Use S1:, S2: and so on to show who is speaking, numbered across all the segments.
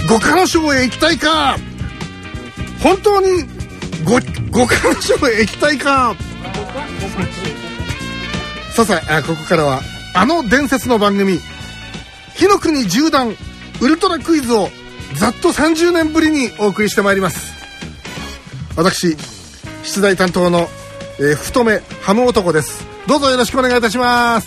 S1: 五花の章へ行きたいか。本当に五花の章へ行きたいか。さあここからはあの伝説の番組火の国縦断ウルトラクイズをざっと30年ぶりにお送りしてまいります。私出題担当の、太めハム男です。どうぞよろしくお願いいたします。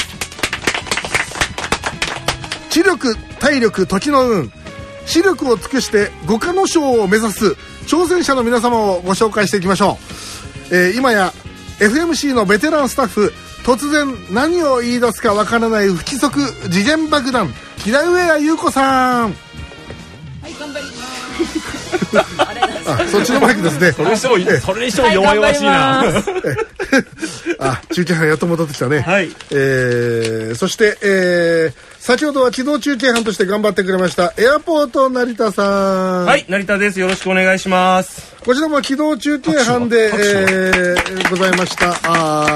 S1: 知力体力時の運、視力を尽くして五花の章を目指す挑戦者の皆様をご紹介していきましょう。今や FMC のベテランスタッフ、突然何を言い出すかわからない不規則次元爆弾、木田上谷優子さん。
S2: はい、頑張ります。
S1: そっちのマイクですね。
S3: それにしても弱々しいな。
S1: 中継班やっと戻ってきたね。
S3: はい。
S1: そして、先ほどは機動中継班として頑張ってくれましたエアポート成田さん。
S3: はい、成田です。よろしくお願いします。
S1: こちらも機動中継班で、ございました。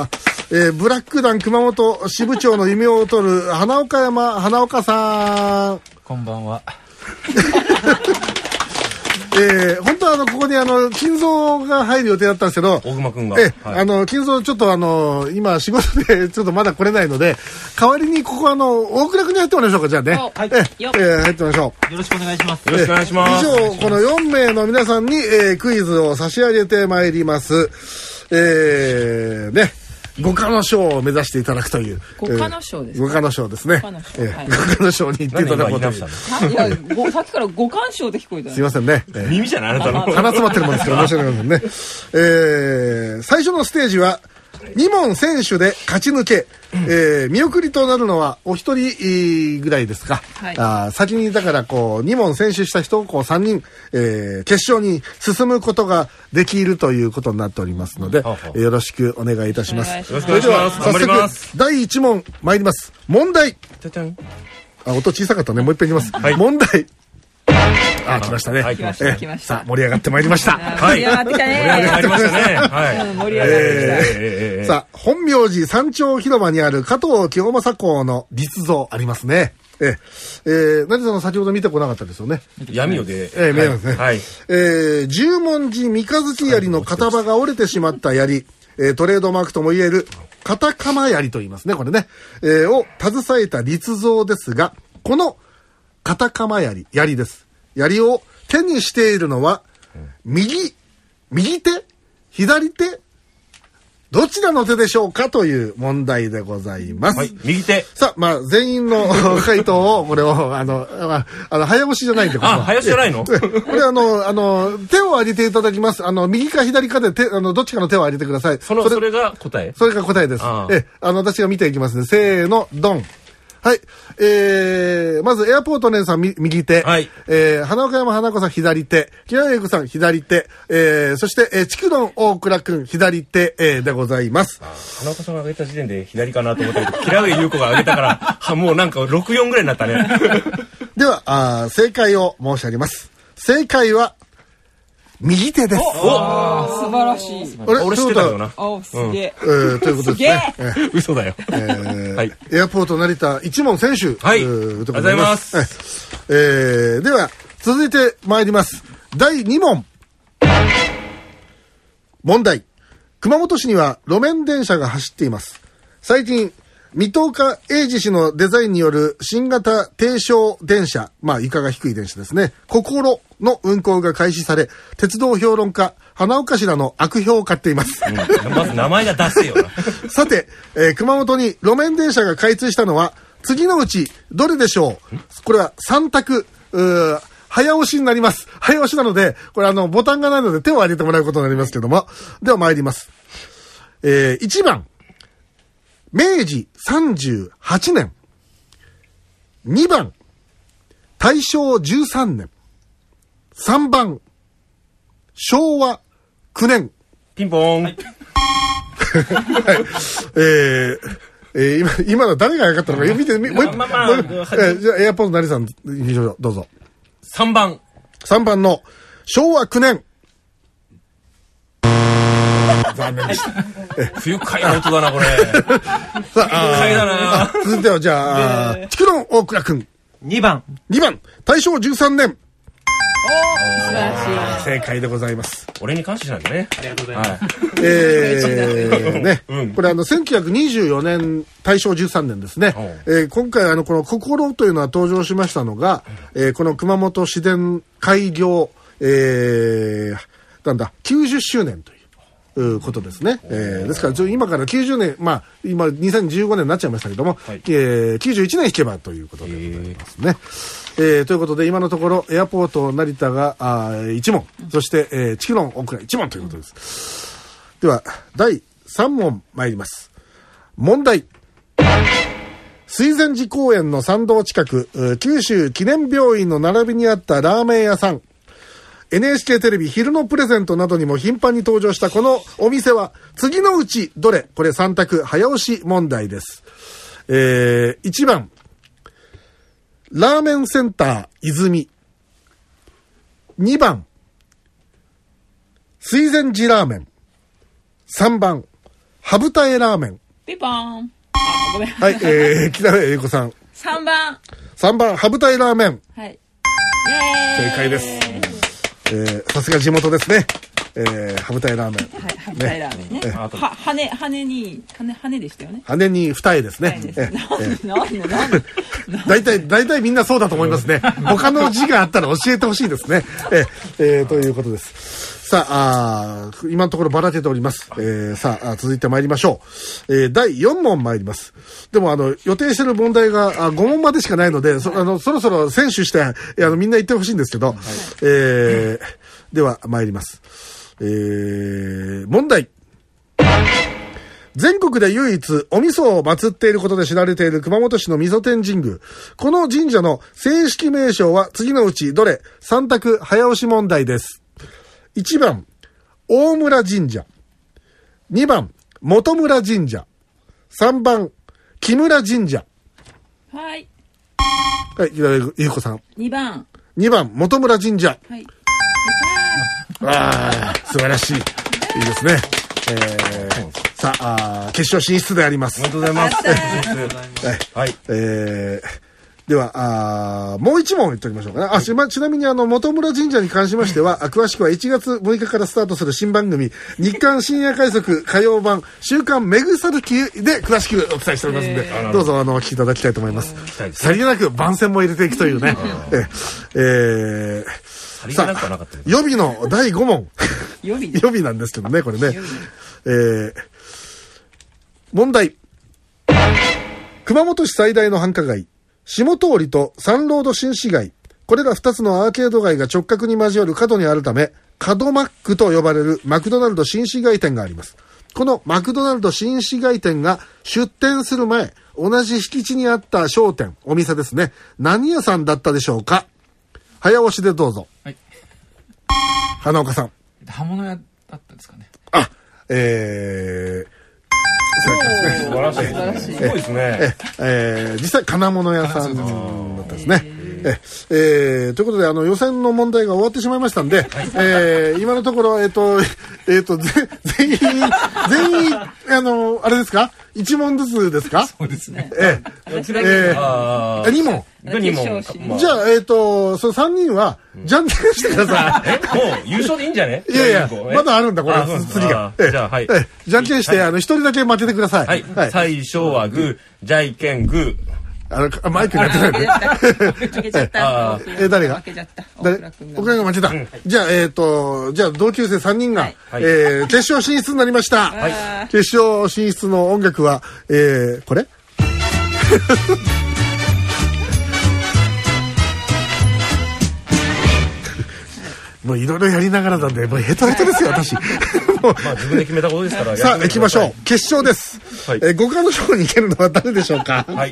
S1: ブラック団熊本支部長の夢を取る花岡さん。
S4: こんばんは。
S1: 本当はここに金蔵が入る予定だったんですけど、
S3: 大熊くんが、
S1: 金蔵ちょっと今仕事でちょっとまだ来れないので、代わりにここ大倉くんに入ってもらいましょうか。じゃあね、
S2: はい、
S1: 入ってみましょ
S4: よろしくお願いします。
S3: よろしくお願いします。
S1: 以上この4名の皆さんに、クイズを差し上げてまいります。五花の章を目指していただくという。
S2: 五花の章ですか。
S1: 五花の章ですね。五花の章に行っていただくという。
S2: いや、さっきから五花章って聞こえた。
S1: すいませんね。
S3: 耳じゃないあなたの。
S1: 鼻詰まってるもんですから申し訳ないですね。最初のステージは2問選手で勝ち抜け、見送りとなるのはお一人ぐらいですか。はい、先にだから2問選手した人を3人、決勝に進むことができるということになっておりますので、よろしくお願いいたします。
S3: よろしくお願いします。
S1: それでは早速第1問参ります。問題。音小さかったね。もう一遍いきます。はい、問題。来ましたね。
S2: 来ました。
S1: さあ、盛り上がってまいりました。
S2: 盛り上がってきたね。
S3: 盛り上がりましたね。はい。
S2: 盛り上がってきた。
S1: さあ、本明寺山頂広場にある加藤清正公の立像ありますね。成田さん先ほど見てこなかったですよね。
S3: 闇夜で。
S1: 見えますね。はい。十文字三日月槍の片刃が折れてしまった槍、トレードマークとも言える片鎌槍と言いますね、これね。を携えた立像ですが、この片鎌槍です。槍を手にしているのは、右手左手どちらの手でしょうかという問題でございます。
S3: はい、右手。
S1: さあ、全員の回答を、これを、早押しじゃないんで、
S3: 早押しじゃないの
S1: これ手を挙げていただきます。右か左かでどっちかの手を挙げてください。
S3: それが答え？
S1: それが答えです。私が見ていきますね。せーの、ドン。はい。まず、エアポートネンさん、右手。はい。花岡山花子さん、左手。木田優子さん、左手。そして、筑論大倉くん、左手、でございます。
S3: 花岡さんが挙げた時点で左かなと思ったけど、木田優子が挙げたから、もうなんか64ぐらいになったね。
S1: では、正解を申し上げます。正解は、右手です。
S2: 素晴らしい。
S3: 俺知ってたよな。
S2: すげえ。
S1: ということですね。
S3: 嘘だよ。
S1: エアポート成田一問選手。
S3: はい。ありがとうございます。
S1: では、続いて参ります。第2問。問題。熊本市には路面電車が走っています。最近、水戸岡英二氏のデザインによる新型低床電車、床が低い電車ですね。心の運行が開始され、鉄道評論家、花岡氏らの悪評を買っています。
S3: まず名前が出せよな。
S1: さて、熊本に路面電車が開通したのは、次のうちどれでしょう？これは3択、早押しになります。早押しなので、これボタンがないので手を挙げてもらうことになりますけども。では参ります。1番。明治38年。2番、大正13年。3番、昭和9年。
S3: ピンポーン。はい、
S1: 今の誰が分かったのか見てみ、もう一回。じゃあ、エアポート成さん、どうぞ。
S3: 3番。
S1: 3番の昭和9年。残念でした。
S3: 不愉快な音だな、これ。不愉快だな。
S1: 続いては、じゃあ、筑論大倉くん。
S4: 2番。
S1: 大正13年。
S2: 素晴らし
S1: 正解でございます。
S3: 俺に感謝しないとね。
S4: ありがとうございます。
S1: ね、これ1924年、大正13年ですね。今回この心というのは登場しましたのが、この熊本市電開業、なんだ、90周年ということですね。ですから、今から90年、まあ、今、2015年になっちゃいましたけども、91年引けばということでございますね。ということで、今のところ、エアポート成田が1問、そして、チキロン大倉1問ということです。では、第3問参ります。問題。水前寺公園の参道近く、九州記念病院の並びにあったラーメン屋さん。NHK テレビ昼のプレゼントなどにも頻繁に登場したこのお店は次のうちどれ？これ3択早押し問題です。1番ラーメンセンター泉。2番水前寺ラーメン。3番羽二重ラーメン。
S2: ピポーン。ごめん。
S1: はい、北上英子さん。
S2: 3番。
S1: 3番羽二重ラーメン。
S2: はい。
S1: 正解です。さすが地元ですね。羽二重ラーメン。
S2: はい、羽二重ラーメンね。羽でしたよね。
S1: 羽に二重ですね。大体みんなそうだと思いますね。他の字があったら教えてほしいですね。ということです。さあ、今のところばらけております。さあ、続いて参りましょう。第4問参ります。でも予定している問題が5問までしかないので、そろそろ選手してみんな言ってほしいんですけど、では参ります。問題。全国で唯一お味噌を祀っていることで知られている熊本市の味噌天神宮。この神社の正式名称は次のうちどれ？3択早押し問題です。1番、大村神社。2番、元村神社。3番、木村神社。
S2: はい。
S1: はい、ゆうこさん。
S2: 2番。
S1: 2番、元村神社。
S2: はい。
S1: 素晴らしい。いいですね。さあ、決勝進出であります。
S3: おめでとうございます。
S1: はい。では、もう一問言っておきましょうかね。ちなみに元村神社に関しましては、詳しくは1月6日からスタートする新番組、日刊深夜快速火曜版、週刊めぐさるきで詳しくお伝えしておりますので、どうぞお聞きいただきたいと思います。さりげなく番宣も入れていくというね。さあ、予備の第5問。予備なんですけどね、これね。問題。熊本市最大の繁華街、下通りとサンロード新市街。これら2つのアーケード街が直角に交わる角にあるため、角マックと呼ばれるマクドナルド新市街店があります。このマクドナルド新市街店が出店する前、同じ敷地にあった商店、お店ですね。何屋さんだったでしょうか？早押しでどうぞ。はい。花岡さん。
S4: 刃物屋だったんですかね。
S3: 素晴らしい。すごいですね。
S1: 実際金物屋さんだったですね。ということで予選の問題が終わってしまいましたんで、今のところ全員あれですか？1問ずつですか？
S4: そうですね。
S1: 2問。
S3: 2問。
S1: じゃあその3人はじゃんけんしてください。
S3: もう優勝でいいんじゃね？
S1: いやいや、まだあるんだこれ次が。
S3: じゃあはい。
S1: じゃんけんして1人だけ負けてください。
S3: はい。最初はグー、じゃいけんグー。
S1: マイクになってないで。
S2: 負けちゃった。
S1: 誰が？
S2: 負けちゃった。
S1: 大倉が負けた。じゃあじゃあ同級生3人が決勝進出になりました。決勝進出の音楽はこれ？もういろいろやりながらなんで、もうヘトヘトですよ、私。
S3: まあ自分で決めたことですから。
S1: さあ、行きましょう。決勝です。五冠の賞に行けるのは誰でしょうか？はい。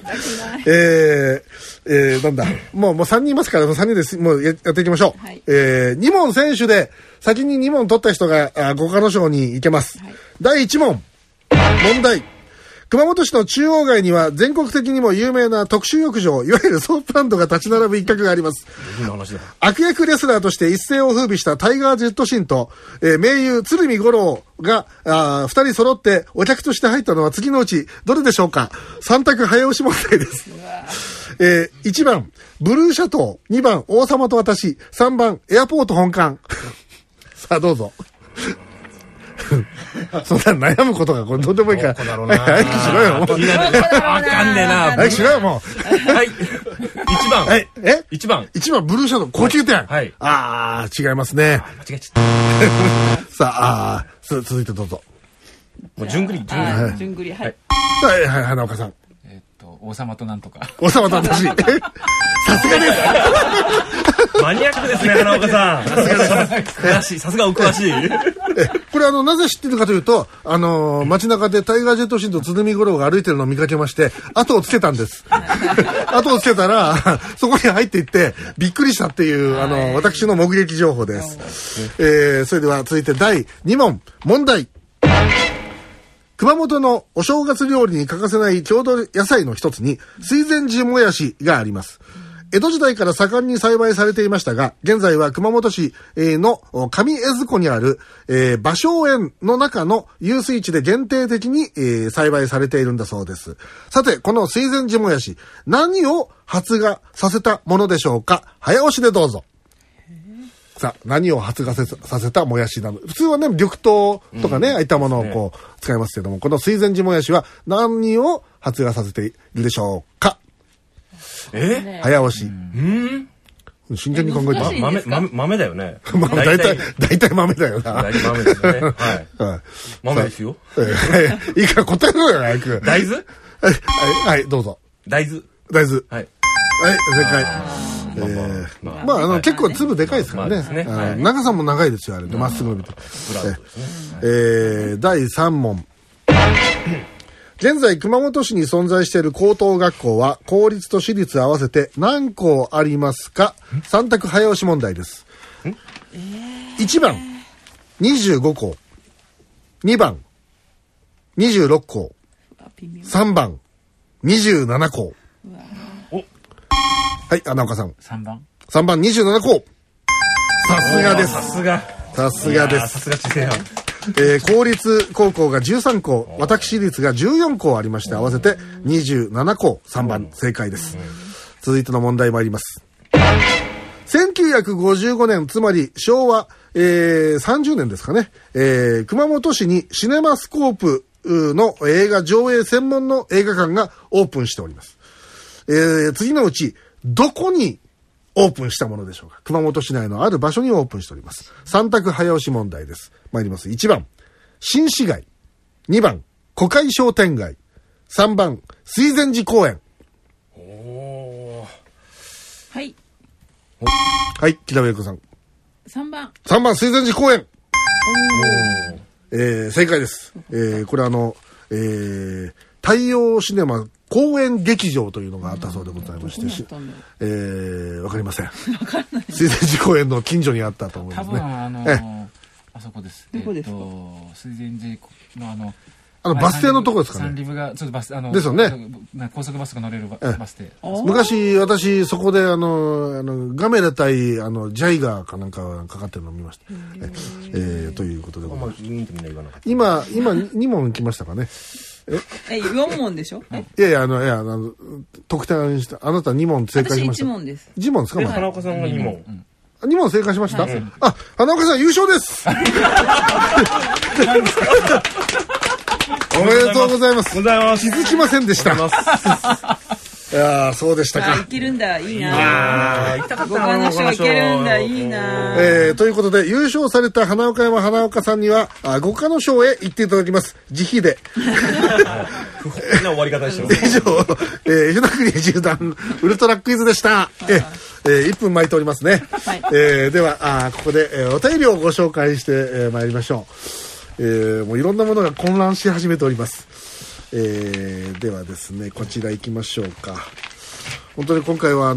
S1: なんだ。もう3人いますから、3人です。もうやっていきましょう。はい、2問選手で、先に2問取った人が五冠の賞に行けます。はい、第1問。問題。熊本市の中央街には全国的にも有名な特殊浴場、いわゆるソープランドが立ち並ぶ一角があります。悪役レスラーとして一世を風靡したタイガー・ジェットシンと、名優鶴見五郎が2人揃ってお客として入ったのは次のうちどれでしょうか？3択早押し問題です。 1番、ブルーシャトー。2番、王様と私。3番、エアポート本館。さあ、どうぞ。そんな悩むことがこれどうでもいいから。早くしろよ、もう。
S3: わかんねえな。
S1: 早くしろよ、も
S3: う。はい。1番。
S1: はい。
S3: 1番。
S1: 1番、ブルーシャドウ、高級店。
S3: はい。
S1: 違いますね。
S3: 間違えちゃった。
S1: さあ、続いてどうぞ。
S3: もう、順繰り。
S2: 順繰り、はい。
S1: はい、花岡さん。
S4: 王様となんとか。
S1: 王様と私。さすがです。
S3: マニアックですね、花岡さん。詳しい。さすがお詳しい。
S1: これなぜ知ってるかというと、街中でタイガージェットシンと鶴見五郎が歩いてるのを見かけまして、後をつけたんです。後をつけたら、そこに入っていって、びっくりしたっていう、私の目撃情報です。それでは続いて第2問、問題。熊本のお正月料理に欠かせない郷土野菜の一つに、水前寺もやしがあります。江戸時代から盛んに栽培されていましたが、現在は熊本市の上江津湖にある芭蕉園の中の遊水地で限定的に栽培されているんだそうです。さて、この水前寺もやし、何を発芽させたものでしょうか？早押しでどうぞ。さあ、何を発芽させたもやしなの？普通はね、緑豆とかね、ああいったものをこう、使いますけども、この水前寺もやしは何を発芽させているでしょうか？早押し。真剣に考えて。
S3: 豆だよね。
S1: 大体豆だよな。
S3: 大体豆ですよね。はい。豆ですよ。
S1: いいから答えろよ、早く。
S3: 大豆？
S1: はい、どうぞ。
S3: 大豆。
S1: はい。
S3: はい、
S1: 正解。結構粒でかいですからね。長さも長いですよ、あれ。まっすぐ伸びて。第3問。現在、熊本市に存在している高等学校は、公立と私立合わせて何校ありますか？3択早押し問題です。1番、25校。2番、26校。3番、27校。はい、花岡さん。
S4: 3番。
S1: 3番、27校。さすがです。
S3: さすが。
S1: さすがです。
S3: さすが知性派。
S1: 公立高校が13校、私立が14校ありまして、合わせて27校、3番正解です。続いての問題参ります。1955年、つまり昭和、30年ですかね、熊本市にシネマスコープの映画上映専門の映画館がオープンしております。次のうち、どこにオープンしたものでしょうか？熊本市内のある場所にオープンしております。3択早押し問題です。参ります。1番、新市街。2番、小海商店街。3番、水前寺公園。
S2: はい。
S1: はい、北上子さん。
S2: 3番。
S1: 3番、水前寺公園。正解です。これ太陽シネマ公園劇場というのがあったそうでございまして、わかりません。水前寺公園の近所にあったと思いますね。
S4: 多分あそこです。
S2: どこですか？
S4: 水前寺の
S1: バス停のところですかね。
S4: 三里部がちょっとバス
S1: ですよね。
S4: 高速バスが乗れるバス停。
S1: 昔私そこでガメラ対ジャイガーかなんかかかってるのを見ました。ということでございます。今2問来ましたかね。
S2: 4問でしょ？
S1: いや得点したあなた2問正解しました。
S2: 私1問です。
S1: 1問ですか？
S3: 花岡さんが2問。
S1: 2問正解しました？あ、花岡さん優勝です。おめでとうございます。気づきませんでした。いやそうでしたか。
S2: いけるんだ、いいな。行きたかったな。話はいけるんだ、いいな。
S1: ということで優勝された花岡山花岡さんには五花の賞へ行っていただきます。自費で。
S3: 不法な終わり方でした。
S1: 以上、日の国縦断ウルトラクイズでした。1分巻いておりますね。ではここでお便りをご紹介してまいりましょう。もういろんなものが混乱し始めております。ではですね、こちら行きましょうか。本当に今回は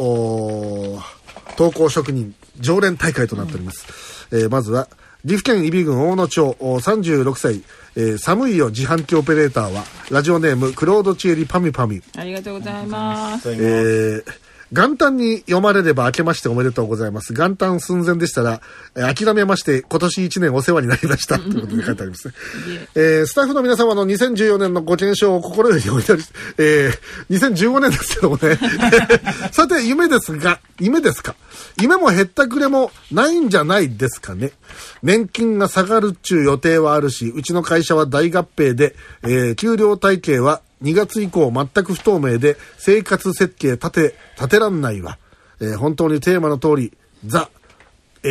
S1: 投稿職人常連大会となっております。まずは岐阜県揖斐郡大野町36歳、寒いよ自販機オペレーターはラジオネームクロードチエリパミパミ。
S2: ありがとうございます。
S1: 元旦に読まれれば明けましておめでとうございます。元旦寸前でしたら、諦めまして今年1年お世話になりました。ということで書いてありますね。スタッフの皆様の2014年のご健勝を心よりお祈りし、2015年ですけどもね。さて、夢ですか夢もへったくれもないんじゃないですかね。年金が下がるっちゅう予定はあるし、うちの会社は大合併で、給料体系は2月以降全く不透明で生活設計立てらんないわ。本当にテーマの通り、ザって、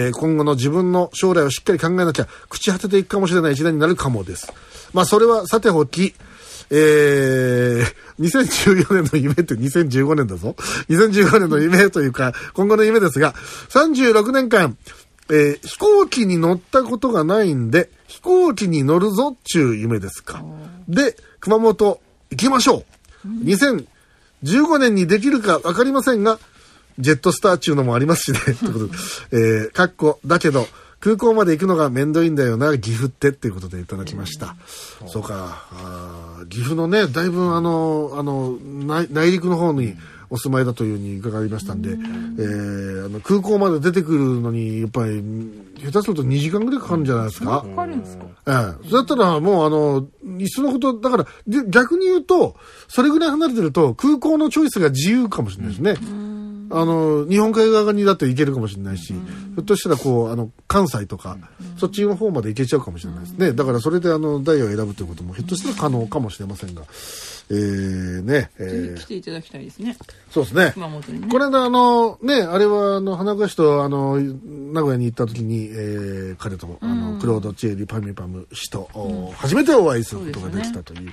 S1: 今後の自分の将来をしっかり考えなきゃ朽ち果てていくかもしれない時代になるかもです。まあそれはさておき、2014年の夢って2015年だぞ。2015年の夢というか今後の夢ですが、36年間、飛行機に乗ったことがないんで飛行機に乗るぞっちゅう夢ですか。で、熊本行きましょう。2015年にできるか分かりませんが、ジェットスターっちゅうのもありますしね。ということで、かっこだけど空港まで行くのが面倒いんだよな岐阜ってっていうことでいただきました。そうか、岐阜のね、だいぶ内陸の方にお住まいだというふうに伺いましたんで、空港まで出てくるのにやっぱり下手すると2時間ぐらいかかるんじゃないですか。
S2: かかるんですか。
S1: そうだったらもういっそのことだから逆に言うとそれぐらい離れてると空港のチョイスが自由かもしれないですね。日本海側にだって行けるかもしれないし、ひょっとしたら関西とか、そっちの方まで行けちゃうかもしれないですね。だからそれでダイヤを選ぶということもひょっとしたら可能かもしれませんが、
S2: 来ていただきたいですね。
S1: そうですね。
S2: 熊本にね。
S1: この間あれは花岡市と名古屋に行った時に、彼ともクロード・チエリ・パミパム氏と、初めてお会いすることができたという、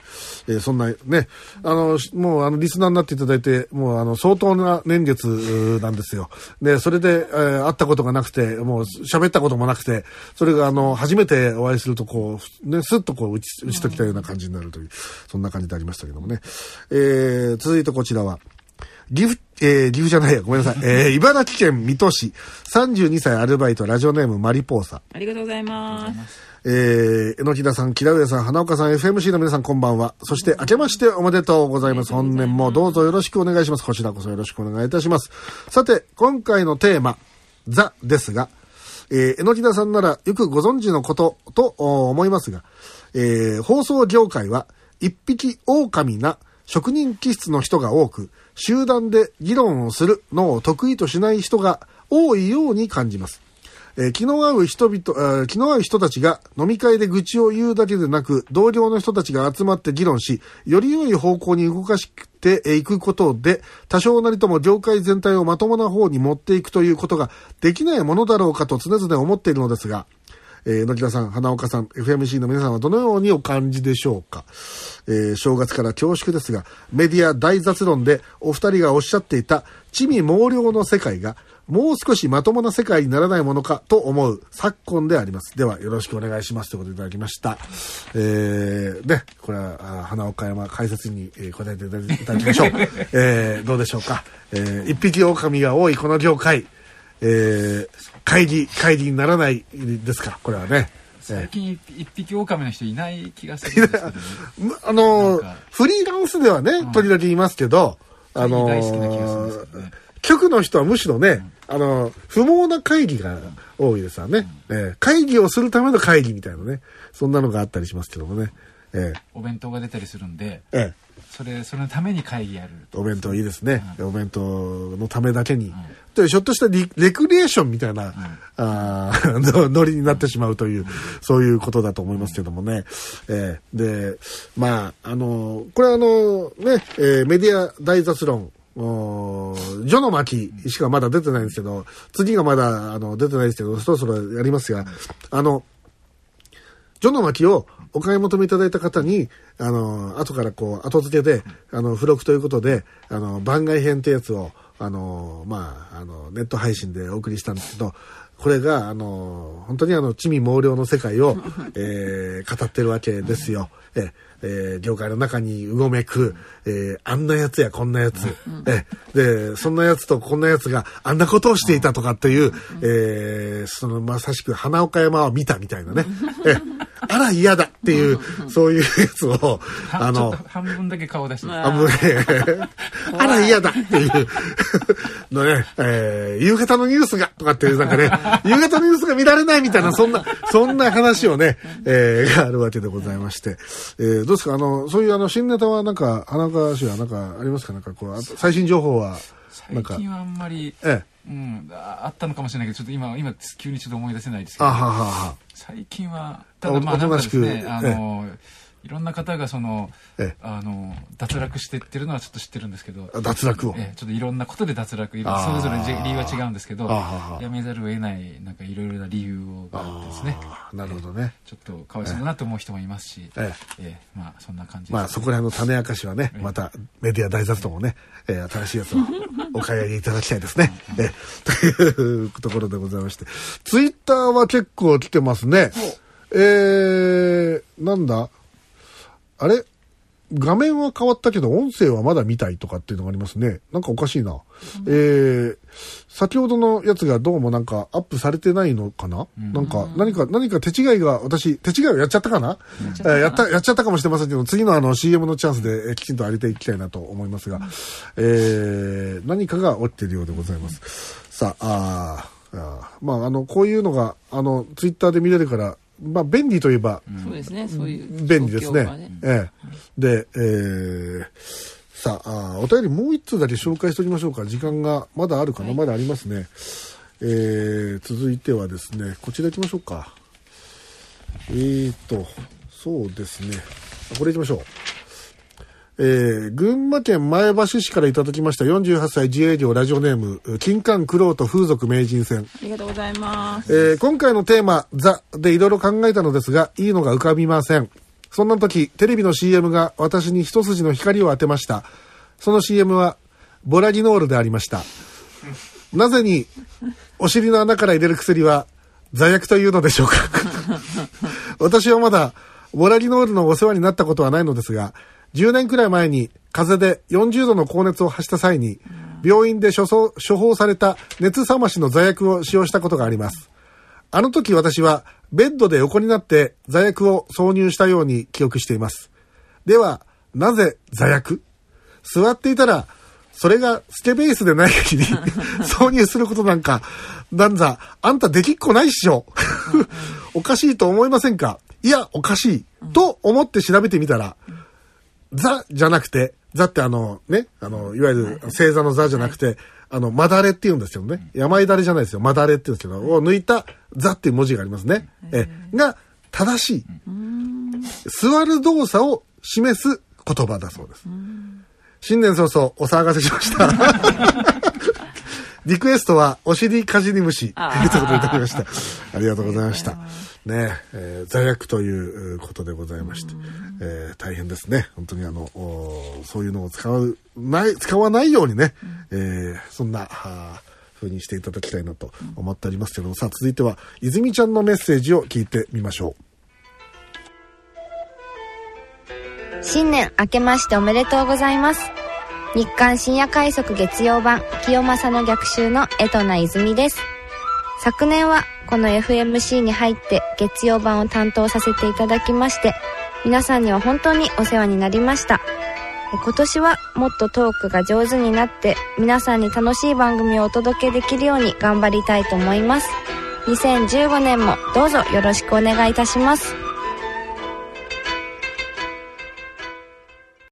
S1: そんなね、もうリスナーになっていただいてもう相当な年月なんですよ。で、それで、会ったことがなくて、もう喋ったこともなくて、それが初めてお会いするとスッと打ち解きたような感じになるという、そんな感じでありましたけどもね。続いてこちらは、岐阜じゃないや、ごめんなさい。茨城県水戸市、32歳アルバイト、ラジオネームマリポーサ。
S2: ありがとうございます。
S1: 榎田さん、木田上さん、花岡さん、FMC の皆さんこんばんは。そして明けましておめでとうございます。本年もどうぞよろしくお願いします。こちらこそよろしくお願いいたします。さて、今回のテーマ、ザですが、榎田さんならよくご存知のことと思いますが、放送業界は一匹狼な職人気質の人が多く、集団で議論をするのを得意としない人が多いように感じます。気の合う人たちが飲み会で愚痴を言うだけでなく、同僚の人たちが集まって議論し、より良い方向に動かしていくことで、多少なりとも業界全体をまともな方に持っていくということができないものだろうかと常々思っているのですが、野木田さん、花岡さん、FMC の皆さんはどのようにお感じでしょうか。正月から恐縮ですが、メディア大雑論でお二人がおっしゃっていた地味猛量の世界がもう少しまともな世界にならないものかと思う昨今であります。ではよろしくお願いしますということでいただきました。ね、これは花岡山解説に答えていただきましょう。どうでしょうか。一匹狼が多いこの業界、会議にならないですか、これはね。
S4: 最近一匹狼の人いない気がするんですけど、ね、
S1: フリーランスではね、時々いますけど、
S4: 大好きな気がするんですけどね。
S1: 局の人はむしろね、不毛な会議が多いですわね。会議をするための会議みたいなね、そんなのがあったりしますけどもね。
S4: お弁当が出たりするんで、そのために会議やる。
S1: お弁当いいですね。お弁当のためだけに。でひょっとしたらレクリエーションみたいな、ノリになってしまうという、そういうことだと思いますけどもね。で、まあ、これはね、メディア大雑論、ジョの巻しかまだ出てないんですけど、次がまだ出てないですけど、そろそろやりますが、ジョの巻をお買い求めいただいた方に、後から後付けで、付録ということで、番外編ってやつを、ネット配信でお送りしたんですけど、これが、本当に地味猛量の世界を、語ってるわけですよ。業界の中にうごめく、あんなやつやこんなやつ、で、そんなやつとこんなやつがあんなことをしていたとかっていう、まさしく花岡山を見たみたいなね。あら嫌だ。 っていう、そういうやつを、
S4: ちょっと半分だけ顔出して。
S1: あら嫌だっていうのね、夕方のニュースがとかっていうなんかね、夕方のニュースが見られないみたいな、そんな話をね、があるわけでございまして、どうですか、そういう新ネタはなんか、花川氏はなんかありますか？なんかこう、最新情報は、なんか。
S4: 最近はあんまり、あったのかもしれないけど、ちょっと今急にちょっと思い出せないですけど、最近は、ただまあなんかですね、いろんな方が脱落してってるのはちょっと知ってるんですけど、
S1: 脱落を、
S4: ちょっといろんなことで脱落、それぞれ理由は違うんですけど、やめざるを得ないなんかいろいろな理由があってですね。
S1: なるほどね。
S4: ちょっとかわいそうだなと思う人もいますし、まあそんな感じです、
S1: まあそこら辺の種明かしはね、またメディア大雑談もね、新しいやつをお買い上げいただきたいですね。というところでございまして、ツイッターは結構来てますね。なんだ。あれ画面は変わったけど音声はまだ見たいとかっていうのがありますね。なんかおかしいな。先ほどのやつがどうもなんかアップされてないのかな、なんか何か手違いが、手違いをやっちゃったかな、やっちゃったかもしれませんけど、次のCM のチャンスできちんと上げていきたいなと思いますが、何かが起きているようでございます。さあ、まあこういうのがツイッターで見れるから、まあ便利といえば、
S2: そうですね、そういう
S1: 便利ですね。で、さあ、お便りもう一通だけ紹介しておきましょうか。時間がまだあるかな、まだありますね。続いてはですね、こちら行きましょうか。そうですね。これ行きましょう。群馬県前橋市からいただきました48歳自営業ラジオネーム金柑クロート風俗名人戦。
S2: ありがとうございます。
S1: 今回のテーマザでいろいろ考えたのですが、いいのが浮かびません。そんな時テレビの CM が私に一筋の光を当てました。その CM はボラギノールでありました。なぜにお尻の穴から入れる薬は座薬というのでしょうか。私はまだボラギノールのお世話になったことはないのですが、10年くらい前に風邪で40度の高熱を発した際に病院で処方された熱冷ましの座薬を使用したことがあります。あの時私はベッドで横になって座薬を挿入したように記憶しています。ではなぜ座薬？座っていたらそれがスケベースでない限り挿入することなんか、なんざあんたできっこないっしょ。おかしいと思いませんか？いやおかしいと思って調べてみたら、座じゃなくて、座っていわゆる星座の座じゃなくて、まだれって言うんですよね。病だれじゃないですよ。まだれって言うんですけど、を抜いた座っていう文字がありますね。が正しい。座る動作を示す言葉だそうです。新年早々お騒がせしました。リクエストはお尻かじり虫ということでいただきました。ありがとうございました。ね、座薬ということでございまして、大変ですね。本当にそういうのを使わないようにね、そんな風にしていただきたいなと思っておりますけど、さあ続いては泉ちゃんのメッセージを聞いてみましょう。
S5: 新年明けましておめでとうございます。日刊深夜快速月曜版清正の逆襲の江戸名泉です。昨年はこの FMC に入って月曜版を担当させていただきまして、皆さんには本当にお世話になりました。今年はもっとトークが上手になって皆さんに楽しい番組をお届けできるように頑張りたいと思います。2015年もどうぞよろしくお願いいたします。